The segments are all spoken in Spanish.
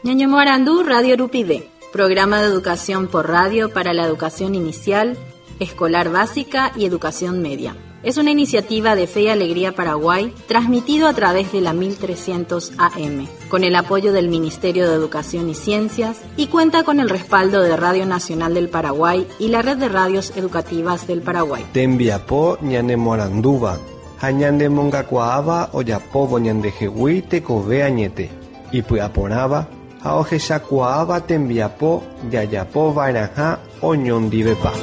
Ñaño Morandú, Radio Rupide, programa de educación por radio para la educación inicial, escolar básica y educación media. Es una iniciativa de Fe y Alegría Paraguay, transmitido a través de la 1300 AM, con el apoyo del Ministerio de Educación y Ciencias, y cuenta con el respaldo de Radio Nacional del Paraguay y la Red de Radios Educativas del Paraguay. Tembiapó ñane Moranduba, hañande mongacuaaba oyapobo ñande jehui tekove añete, y puyaporaba, haoje shakuaaba tembiapó yayapo vairaja oñondivepa.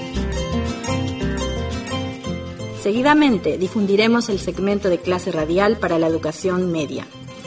Seguidamente difundiremos el segmento de clase radial para la educación media.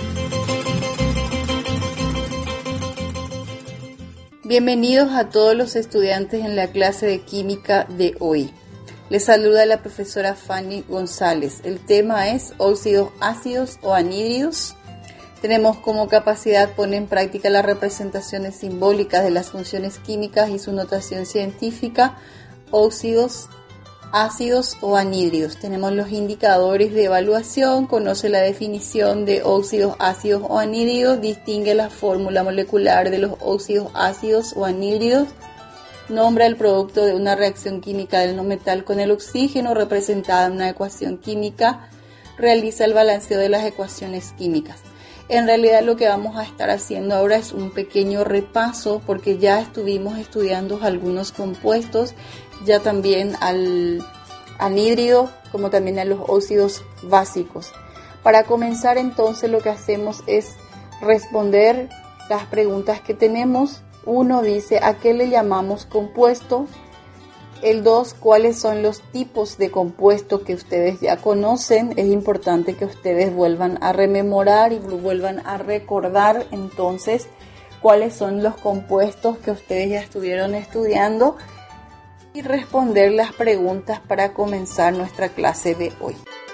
Bienvenidos a todos los estudiantes en la clase de química de hoy. Les saluda la profesora Fanny González. El tema es óxidos ácidos o anhídridos. Tenemos como capacidad poner en práctica las representaciones simbólicas de las funciones químicas y su notación científica, óxidos ácidos o anhídridos. Tenemos los indicadores de evaluación, conoce la definición de óxidos ácidos o anhídridos, distingue la fórmula molecular de los óxidos ácidos o anhídridos, nombra el producto de una reacción química del no metal con el oxígeno representada en una ecuación química, realiza el balanceo de las ecuaciones químicas. En realidad lo que vamos a estar haciendo ahora es un pequeño repaso porque ya estuvimos estudiando algunos compuestos, ya también al anhídrido como también a los óxidos básicos. Para comenzar entonces lo que hacemos es responder las preguntas que tenemos. 1 dice ¿a qué le llamamos compuesto? El 2, ¿cuáles son los tipos de compuestos que ustedes ya conocen? Es importante que ustedes vuelvan a rememorar y vuelvan a recordar entonces cuáles son los compuestos que ustedes ya estuvieron estudiando y responder las preguntas para comenzar nuestra clase de hoy.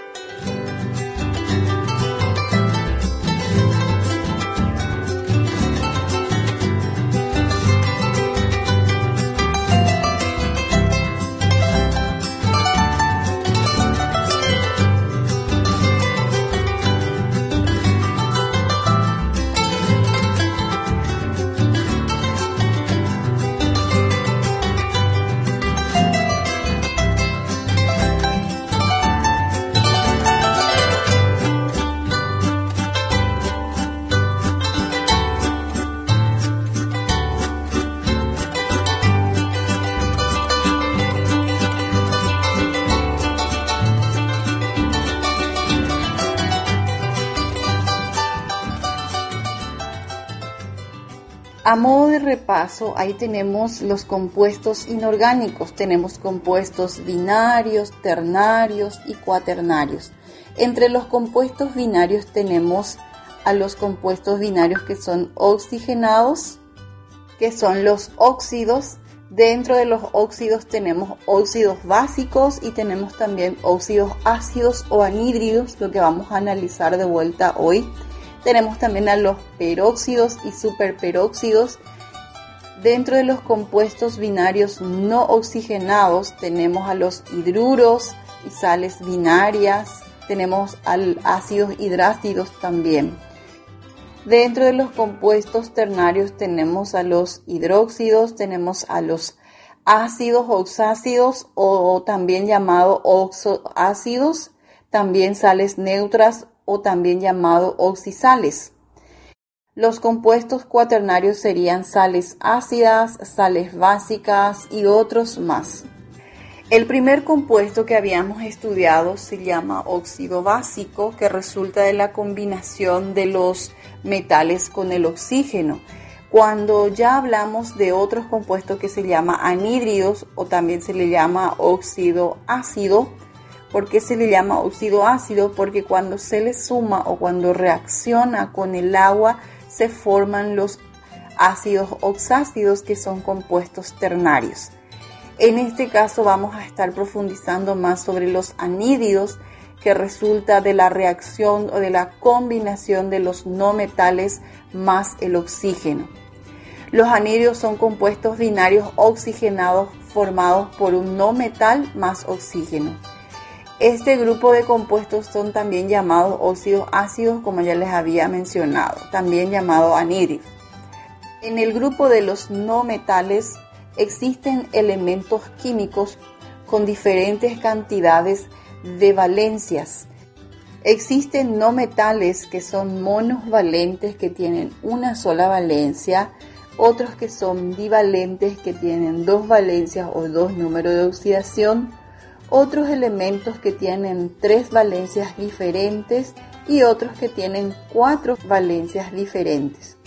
A modo de repaso, ahí tenemos los compuestos inorgánicos. Tenemos compuestos binarios, ternarios y cuaternarios. Entre los compuestos binarios tenemos a los compuestos binarios que son oxigenados, que son los óxidos. Dentro de los óxidos tenemos óxidos básicos y tenemos también óxidos ácidos o anhídridos, lo que vamos a analizar de vuelta hoy. Tenemos también a los peróxidos y superperóxidos. Dentro de los compuestos binarios no oxigenados tenemos a los hidruros y sales binarias. Tenemos a ácidos hidrácidos también. Dentro de los compuestos ternarios tenemos a los hidróxidos, tenemos a los ácidos oxácidos o también llamados oxoácidos, también sales neutras o también llamado oxisales. Los compuestos cuaternarios serían sales ácidas, sales básicas y otros más. El primer compuesto que habíamos estudiado se llama óxido básico, que resulta de la combinación de los metales con el oxígeno. Cuando ya hablamos de otros compuestos que se llama anhídridos o también se le llama óxido ácido. ¿Por qué se le llama óxido ácido? Porque cuando se le suma o cuando reacciona con el agua se forman los ácidos oxácidos, que son compuestos ternarios. En este caso vamos a estar profundizando más sobre los anhídridos, que resulta de la reacción o de la combinación de los no metales más el oxígeno. Los anhídridos son compuestos binarios oxigenados formados por un no metal más oxígeno. Este grupo de compuestos son también llamados óxidos ácidos, como ya les había mencionado, también llamado anhídridos. En el grupo de los no metales existen elementos químicos con diferentes cantidades de valencias. Existen no metales que son monovalentes, que tienen una sola valencia, otros que son bivalentes, que tienen 2 valencias o 2 números de oxidación, otros elementos que tienen 3 valencias diferentes y otros que tienen 4 valencias diferentes.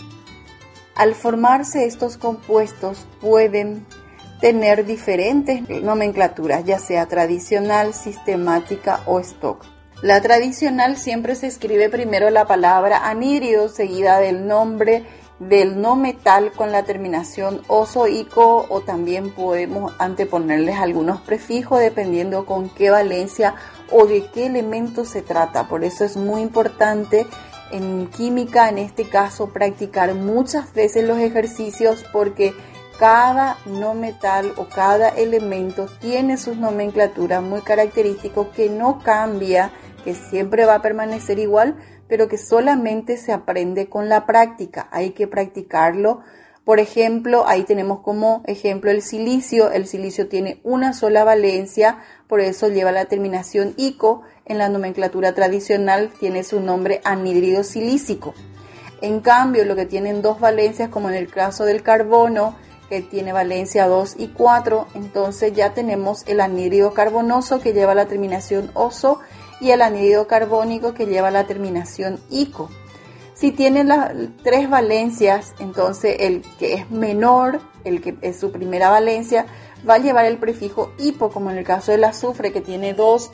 Al formarse estos compuestos pueden tener diferentes nomenclaturas, ya sea tradicional, sistemática o stock. La tradicional siempre se escribe primero la palabra anhídrido seguida del nombre del no metal con la terminación oso-ico, o también podemos anteponerles algunos prefijos dependiendo con qué valencia o de qué elemento se trata. Por eso es muy importante en química, en este caso, practicar muchas veces los ejercicios, porque cada no metal o cada elemento tiene sus nomenclaturas muy característicos que no cambia, que siempre va a permanecer igual, pero que solamente se aprende con la práctica. Hay que practicarlo. Por ejemplo, ahí tenemos como ejemplo el silicio. El silicio tiene una sola valencia, por eso lleva la terminación ico. En la nomenclatura tradicional tiene su nombre anhídrido silícico. En cambio, lo que tienen 2 valencias, como en el caso del carbono, que tiene valencia 2 y 4, entonces ya tenemos el anhídrido carbonoso que lleva la terminación oso y el anhídrido carbónico que lleva la terminación ico. Si tiene las 3 valencias, entonces el que es menor, el que es su primera valencia, va a llevar el prefijo hipo, como en el caso del azufre que tiene 2,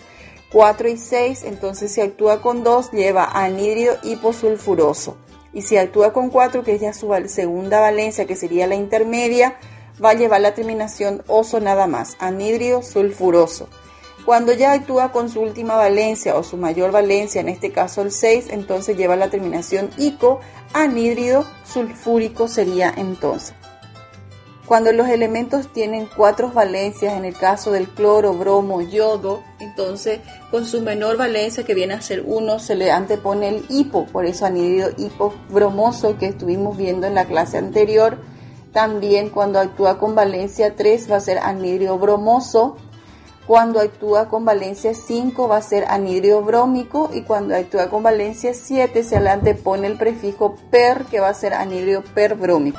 4 y 6, entonces si actúa con 2 lleva anhídrido hiposulfuroso. Y si actúa con 4, que es ya su segunda valencia, que sería la intermedia, va a llevar la terminación oso nada más, anhídrido sulfuroso. Cuando ya actúa con su última valencia o su mayor valencia, en este caso el 6, entonces lleva la terminación ico, anhídrido sulfúrico sería entonces. Cuando los elementos tienen 4 valencias, en el caso del cloro, bromo, yodo, entonces con su menor valencia, que viene a ser 1, se le antepone el hipo, por eso anhídrido hipobromoso que estuvimos viendo en la clase anterior. También cuando actúa con valencia 3 va a ser anhídrido bromoso. Cuando actúa con valencia 5 va a ser anhídrido brómico, y cuando actúa con valencia 7 se le antepone el prefijo per, que va a ser anhídrido perbrómico.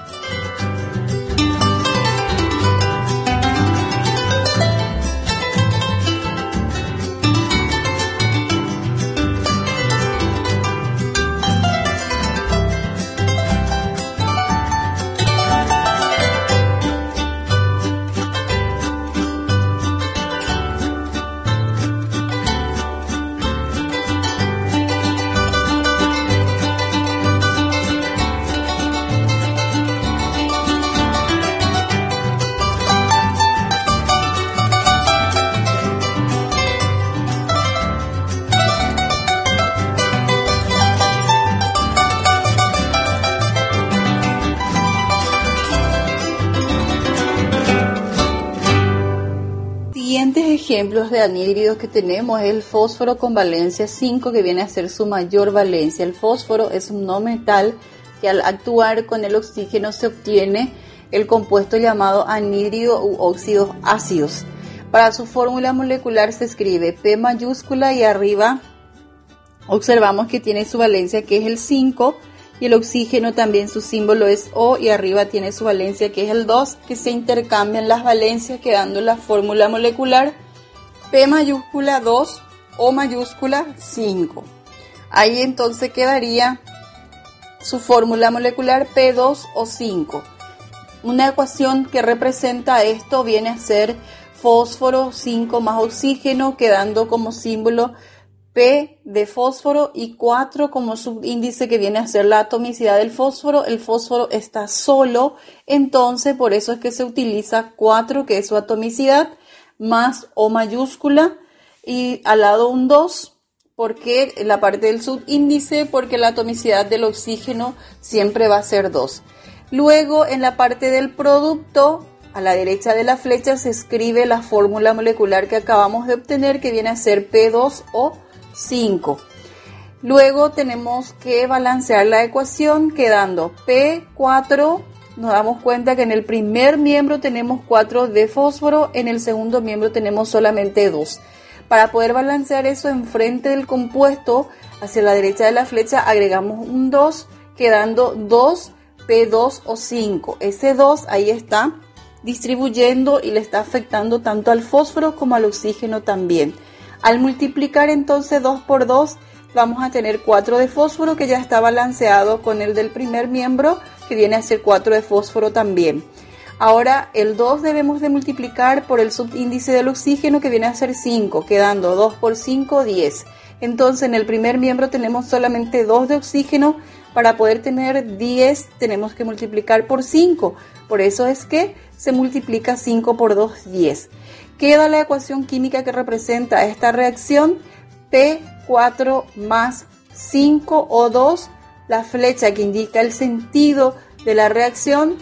Ejemplos de anhídridos que tenemos es el fósforo con valencia 5, que viene a ser su mayor valencia. El fósforo es un no metal que al actuar con el oxígeno se obtiene el compuesto llamado anhídrido u óxidos ácidos. Para su fórmula molecular se escribe P mayúscula y arriba observamos que tiene su valencia, que es el 5, y el oxígeno también su símbolo es O, y arriba tiene su valencia, que es el 2, que se intercambian las valencias quedando la fórmula molecular P mayúscula 2, O mayúscula 5. Ahí entonces quedaría su fórmula molecular P2O5. Una ecuación que representa esto viene a ser fósforo 5 más oxígeno, quedando como símbolo P de fósforo y 4 como subíndice, que viene a ser la atomicidad del fósforo. El fósforo está solo, entonces por eso es que se utiliza 4, que es su atomicidad, más O mayúscula, y al lado un 2, porque la parte del subíndice, porque la atomicidad del oxígeno siempre va a ser 2. Luego, en la parte del producto, a la derecha de la flecha se escribe la fórmula molecular que acabamos de obtener, que viene a ser P2O5. Luego tenemos que balancear la ecuación, quedando P4 nos damos cuenta que en el primer miembro tenemos 4 de fósforo, en el segundo miembro tenemos solamente 2. Para poder balancear eso enfrente del compuesto, hacia la derecha de la flecha, agregamos un 2, quedando 2 P2 o 5. Ese 2 ahí está distribuyendo y le está afectando tanto al fósforo como al oxígeno también. Al multiplicar entonces 2 por 2, vamos a tener 4 de fósforo, que ya está balanceado con el del primer miembro, que viene a ser 4 de fósforo también. Ahora el 2 debemos de multiplicar por el subíndice del oxígeno, que viene a ser 5, quedando 2 por 5, 10. Entonces en el primer miembro tenemos solamente 2 de oxígeno. Para poder tener 10 tenemos que multiplicar por 5. Por eso es que se multiplica 5 por 2, 10. Queda la ecuación química que representa esta reacción: P4 más 5O2, la flecha que indica el sentido de la reacción,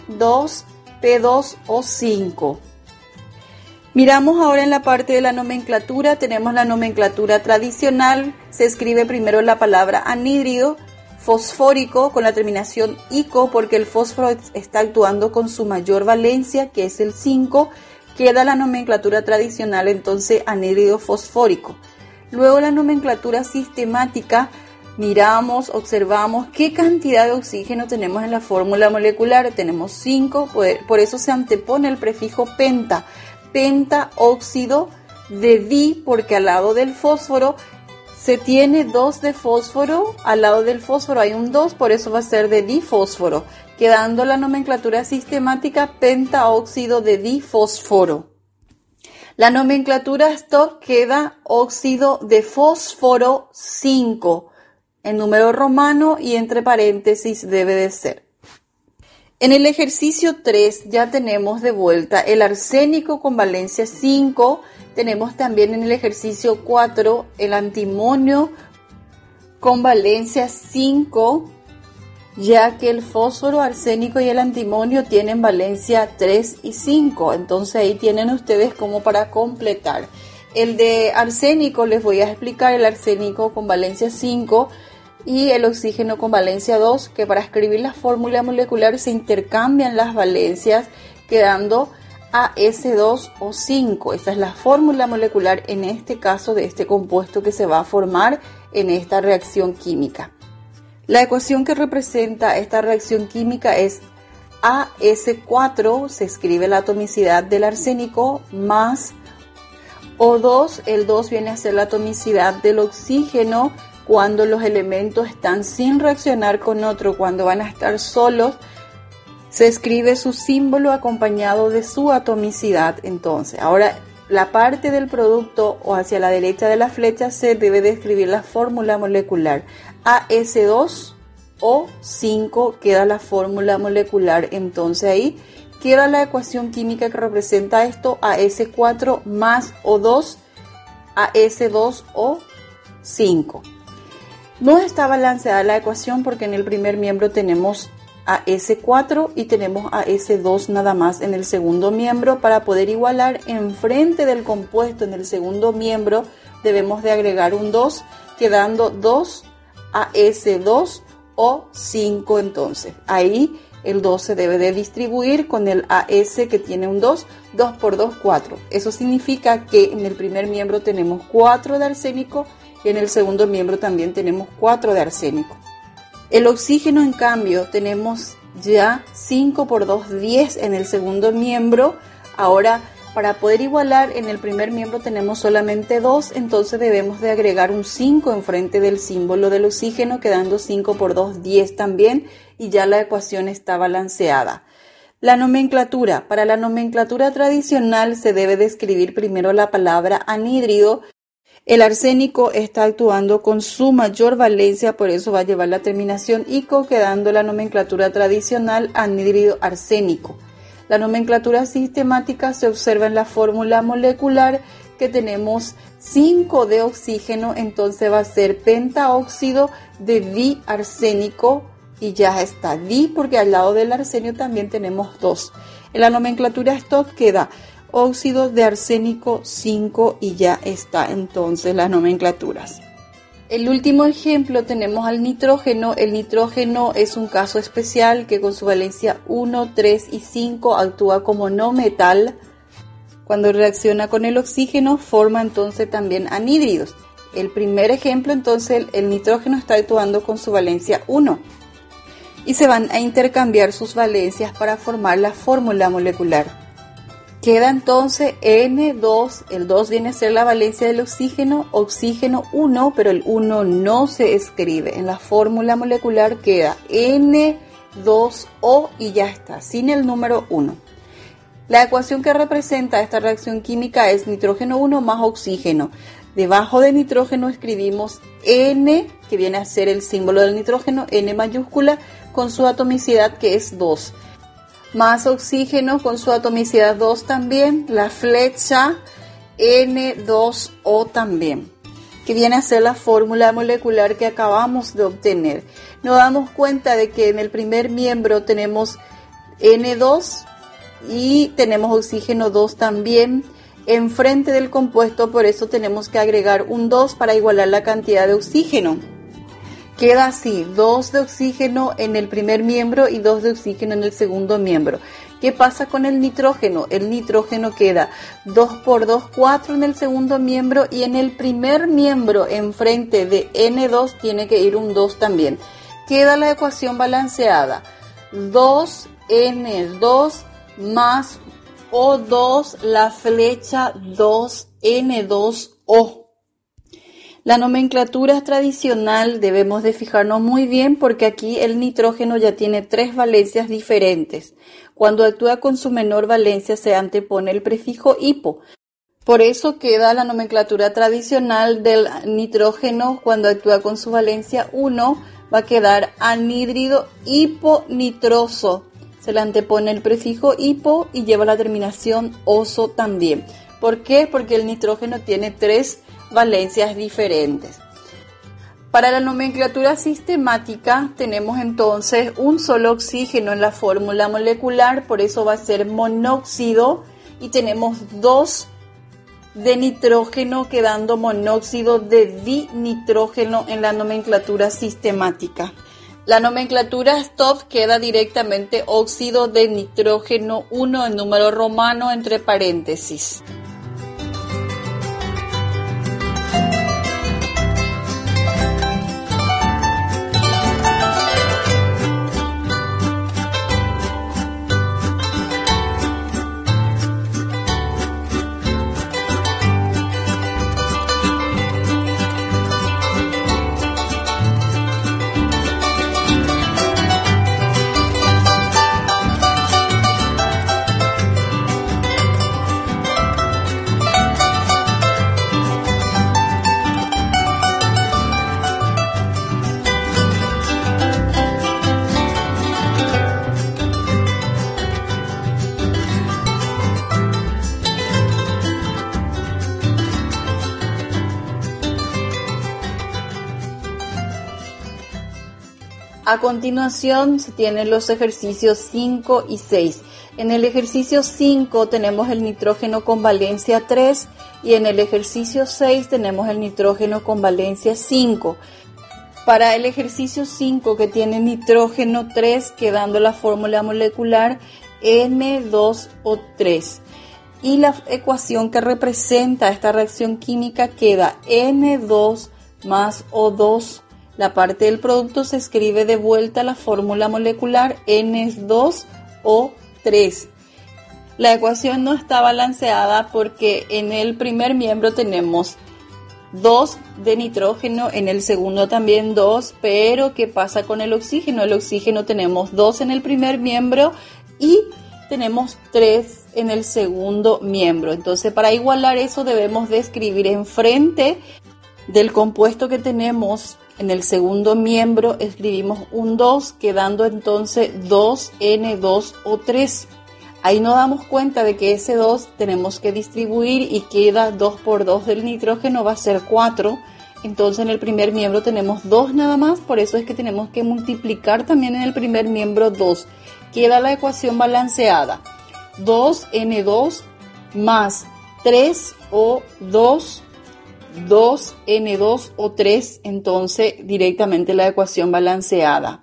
2P2O5. Miramos ahora en la parte de la nomenclatura. Tenemos la nomenclatura tradicional. Se escribe primero la palabra anhídrido fosfórico con la terminación ico, porque el fósforo está actuando con su mayor valencia, que es el 5. Queda la nomenclatura tradicional, entonces anhídrido fosfórico. Luego la nomenclatura sistemática. Miramos, observamos qué cantidad de oxígeno tenemos en la fórmula molecular. Tenemos 5, por eso se antepone el prefijo penta. Pentaóxido de di, porque al lado del fósforo se tiene 2 de fósforo, al lado del fósforo hay un 2, por eso va a ser de difósforo, quedando la nomenclatura sistemática pentaóxido de difósforo. La nomenclatura stock queda óxido de fósforo 5, en número romano y entre paréntesis debe de ser. En el ejercicio 3 ya tenemos de vuelta el arsénico con valencia 5. Tenemos también en el ejercicio 4 el antimonio con valencia 5, ya que el fósforo, arsénico y el antimonio tienen valencia 3 y 5. Entonces ahí tienen ustedes como para completar. El de arsénico les voy a explicar: el arsénico con valencia 5 y el oxígeno con valencia 2, que para escribir la fórmula molecular se intercambian las valencias, quedando AS2O5. Esa es la fórmula molecular en este caso de este compuesto que se va a formar en esta reacción química. La ecuación que representa esta reacción química es AS4, se escribe la atomicidad del arsénico, más O2, el 2 viene a ser la atomicidad del oxígeno cuando los elementos están sin reaccionar con otro, cuando van a estar solos. Se escribe su símbolo acompañado de su atomicidad. Entonces, ahora la parte del producto o hacia la derecha de la flecha se debe de escribir la fórmula molecular. AS2O5 queda la fórmula molecular. Entonces ahí queda la ecuación química que representa esto: AS4 más O2, AS2O5. No está balanceada la ecuación porque en el primer miembro tenemos AS4 y tenemos AS2 nada más en el segundo miembro. Para poder igualar enfrente del compuesto en el segundo miembro debemos de agregar un 2, quedando 2 AS2O5. Entonces ahí el 2 se debe de distribuir con el AS que tiene un 2, 2 por 2, 4. Eso significa que en el primer miembro tenemos 4 de arsénico y en el segundo miembro también tenemos 4 de arsénico. El oxígeno, en cambio, tenemos ya 5 por 2, 10 en el segundo miembro. Ahora, para poder igualar, en el primer miembro tenemos solamente 2, entonces debemos de agregar un 5 enfrente del símbolo del oxígeno, quedando 5 por 2, 10 también, y ya la ecuación está balanceada. La nomenclatura. Para la nomenclatura tradicional se debe de escribir primero la palabra anhídrido. El arsénico está actuando con su mayor valencia, por eso va a llevar la terminación ico, quedando la nomenclatura tradicional anhídrido arsénico. La nomenclatura sistemática se observa en la fórmula molecular, que tenemos 5 de oxígeno, entonces va a ser pentaóxido de diarsénico, y ya está di porque al lado del arsenio también tenemos 2. En la nomenclatura stock queda óxido de arsénico 5 y ya está entonces las nomenclaturas. El último ejemplo tenemos al nitrógeno. El nitrógeno es un caso especial que con su valencia 1, 3 y 5 actúa como no metal. Cuando reacciona con el oxígeno forma entonces también anhídridos. El primer ejemplo entonces el nitrógeno está actuando con su valencia 1 y se van a intercambiar sus valencias para formar la fórmula molecular. Queda entonces N2, el 2 viene a ser la valencia del oxígeno 1, pero el 1 no se escribe. En la fórmula molecular queda N2O y ya está, sin el número 1. La ecuación que representa esta reacción química es nitrógeno 1 más oxígeno. Debajo de nitrógeno escribimos N, que viene a ser el símbolo del nitrógeno, N mayúscula, con su atomicidad que es 2. Más oxígeno con su atomicidad 2 también, la flecha N2O también, que viene a ser la fórmula molecular que acabamos de obtener. Nos damos cuenta de que en el primer miembro tenemos N2 y tenemos oxígeno 2 también enfrente del compuesto, por eso tenemos que agregar un 2 para igualar la cantidad de oxígeno. Queda así, 2 de oxígeno en el primer miembro y 2 de oxígeno en el segundo miembro. ¿Qué pasa con el nitrógeno? El nitrógeno queda 2 por 2, 4 en el segundo miembro y en el primer miembro enfrente de N2 tiene que ir un 2 también. Queda la ecuación balanceada, 2N2 más O2, la flecha 2N2O. La nomenclatura tradicional debemos de fijarnos muy bien porque aquí el nitrógeno ya tiene 3 valencias diferentes. Cuando actúa con su menor valencia se antepone el prefijo hipo. Por eso queda la nomenclatura tradicional del nitrógeno cuando actúa con su valencia 1 va a quedar anhídrido hiponitroso. Se le antepone el prefijo hipo y lleva la terminación oso también. ¿Por qué? Porque el nitrógeno tiene 3 valencias diferentes. Para la nomenclatura sistemática tenemos entonces un solo oxígeno en la fórmula molecular, por eso va a ser monóxido y tenemos 2 de nitrógeno quedando monóxido de dinitrógeno en la nomenclatura sistemática. La nomenclatura stop queda directamente óxido de nitrógeno 1 en número romano entre paréntesis. A continuación se tienen los ejercicios 5 y 6. En el ejercicio 5 tenemos el nitrógeno con valencia 3 y en el ejercicio 6 tenemos el nitrógeno con valencia 5. Para el ejercicio 5 que tiene nitrógeno 3 quedando la fórmula molecular N2O3. Y la ecuación que representa esta reacción química queda N2 más O2. La parte del producto se escribe de vuelta la fórmula molecular N2O3. La ecuación no está balanceada porque en el primer miembro tenemos 2 de nitrógeno, en el segundo también 2, pero ¿qué pasa con el oxígeno? El oxígeno tenemos 2 en el primer miembro y tenemos 3 en el segundo miembro. Entonces para igualar eso debemos de escribir enfrente del compuesto que tenemos en el segundo miembro escribimos un 2, quedando entonces 2N2O3. Ahí nos damos cuenta de que ese 2 tenemos que distribuir y queda 2 por 2 del nitrógeno, va a ser 4. Entonces en el primer miembro tenemos 2 nada más, por eso es que tenemos que multiplicar también en el primer miembro 2. Queda la ecuación balanceada. 2N2 más 3O2 2, N2 o 3, entonces directamente la ecuación balanceada.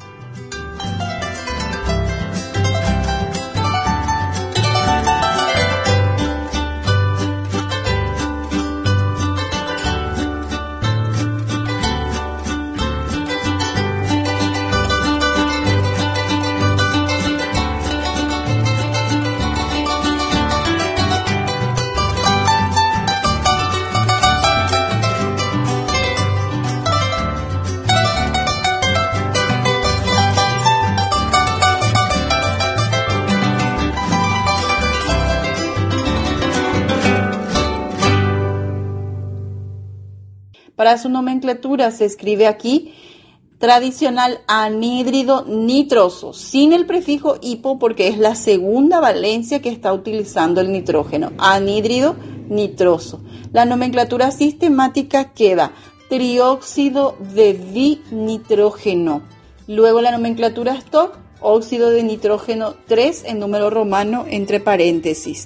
Para su nomenclatura se escribe aquí tradicional anhídrido nitroso, sin el prefijo hipo porque es la segunda valencia que está utilizando el nitrógeno, anhídrido nitroso. La nomenclatura sistemática queda trióxido de dinitrógeno. Luego la nomenclatura stock, óxido de nitrógeno 3 en número romano entre paréntesis.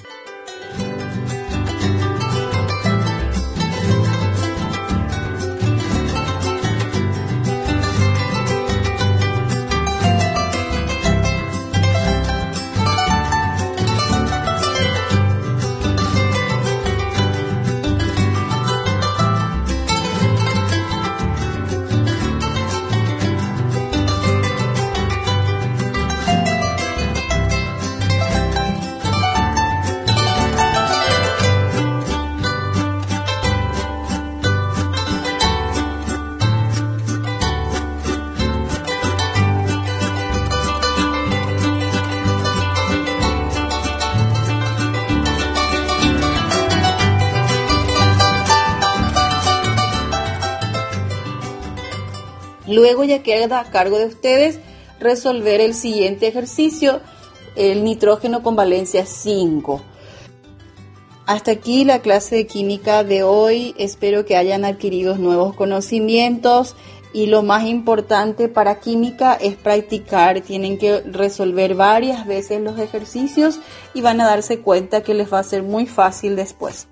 Luego ya queda a cargo de ustedes resolver el siguiente ejercicio, el nitrógeno con valencia 5. Hasta aquí la clase de química de hoy. Espero que hayan adquirido nuevos conocimientos y lo más importante para química es practicar. Tienen que resolver varias veces los ejercicios y van a darse cuenta que les va a ser muy fácil después.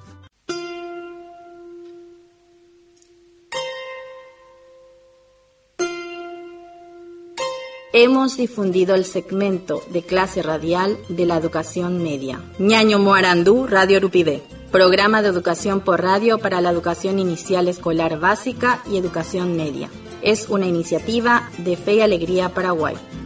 Hemos difundido el segmento de clase radial de la educación media. Ñaño Moarandú, Radio Rupibé. Programa de educación por radio para la educación inicial escolar básica y educación media. Es una iniciativa de Fe y Alegría Paraguay.